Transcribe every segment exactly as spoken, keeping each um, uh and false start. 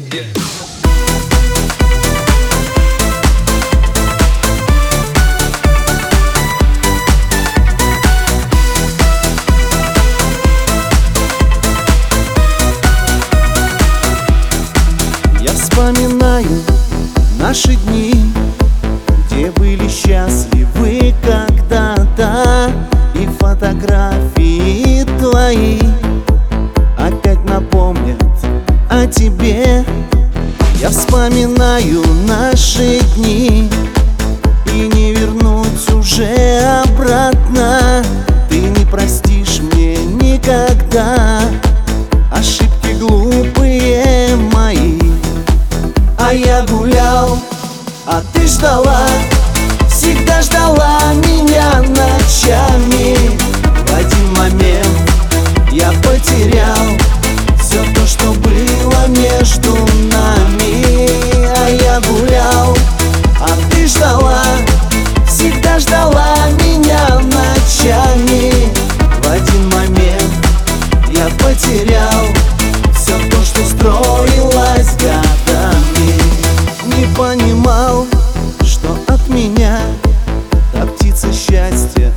Я вспоминаю наши дни, где были счастливы когда-то, и фотографии твои опять напомнят о тебе. Я вспоминаю наши дни, и не вернуть уже обратно. Ты не простишь мне никогда ошибки глупые мои. А я гулял, а ты ждала, всегда ждала меня ночами. В один момент я потерял все то, что было между нами. А я гулял, а ты ждала, всегда ждала меня ночами. В один момент я потерял все то, что строилось годами. Не понимал, что от меня та птица счастья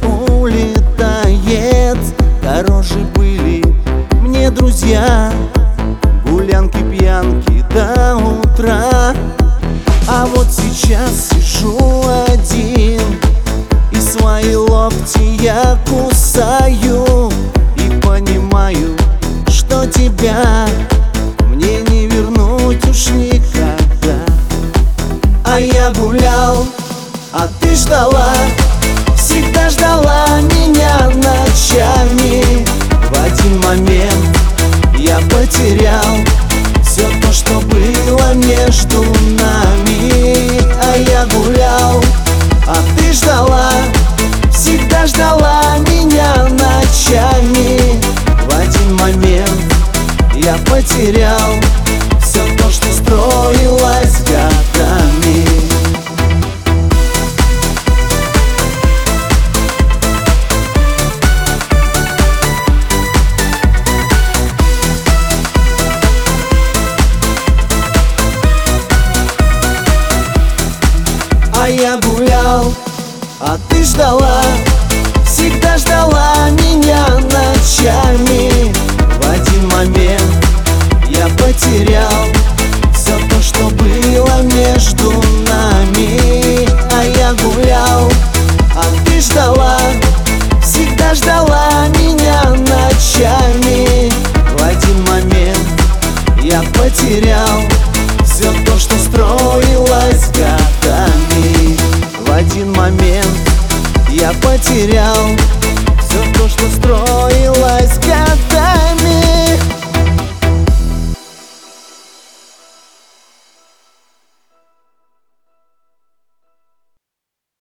улетает. Дороже были мне друзья, гулянки, пьянки до утра. А вот сейчас сижу один, и свои локти я кусаю, и понимаю, что тебя мне не вернуть уж никогда. А я гулял, а ты ждала, всегда ждала меня ночами. В один момент я потерял все то, что было между нами. А я гулял, а ты ждала, всегда ждала меня ночами. В один момент я потерял все то, что строилось годами. А я гулял, а ты ждала, всегда ждала меня ночами. В один момент я потерял все то, что было между нами. А я гулял, а ты ждала, всегда ждала меня ночами. В один момент я потерял все то, что строилось годами. В один момент я потерял все то, что строилось.